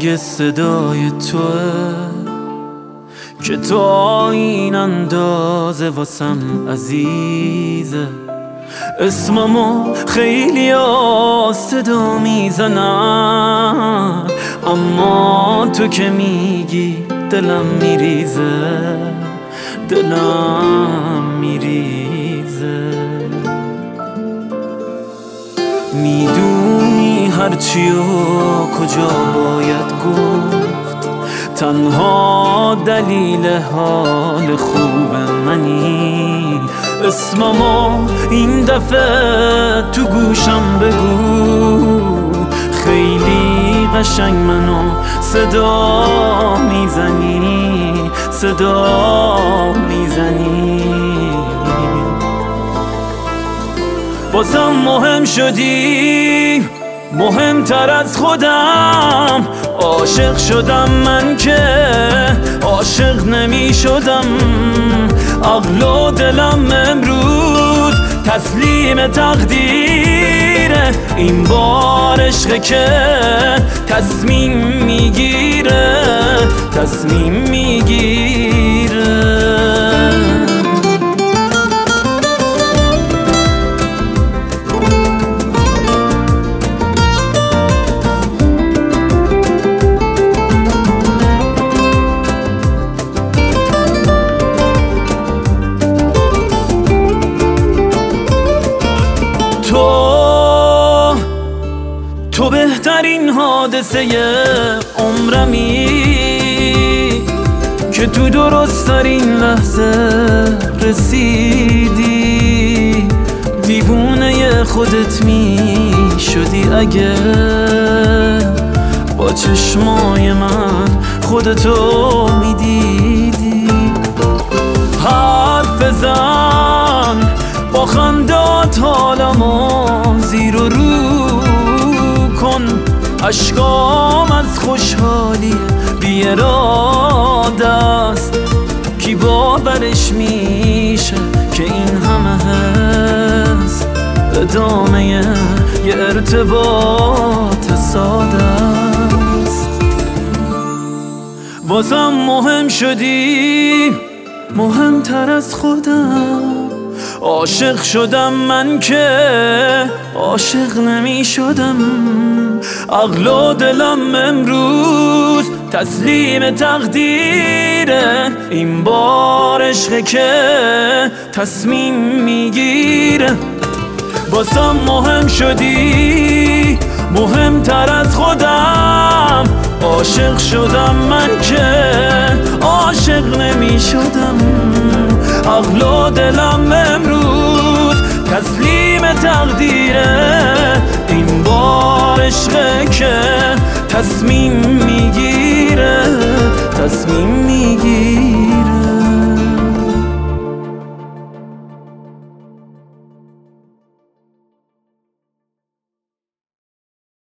رنگ صدای توه که تا این اندازه واسم عزیزه. اسممو خیلی صدا میزنن، اما تو که میگی دلم میریزه، دلم میریزه. میدونی هرچی و کجا باید گفت، تنها دلیل حال خوب منی. اسممو این دفعه تو گوشم بگو، خیلی قشنگ منو صدا میزنی، صدا میزنی. بازم مهم شدی، مهمتر از خودم. عاشق شدم من که عاشق نمی شدم. عقل و دلم امروز تسلیم تقدیره، این بار عشقه که تصمیم میگیره، تصمیم میگیره. تو بهترین حادثه عمرمی که تو درست‌ترین لحظه رسیدی. دیوونه خودت می شدی اگه با چشمای من خودتو می دیدی. حرف زن با خندات حالمو زیر و رو کن، اشکام از خوشحالی بی اراده است. کی باورش میشه که این همه هست ادامه یه ارتباط ساده است. بازم مهم شدی، مهمتر از خودم. عاشق شدم من که عاشق نمی شدم. عقل و دلم امروز تسلیم تقدیره، این بار عشقه که تصمیم میگیره. بازم مهم شدی، مهمتر از خودم. عاشق شدم من که عاشق نمی شدم. عقل و دلم امروز تسلیم تقدیره، این بار عشقه که تصمیم میگیره، تصمیم میگیره.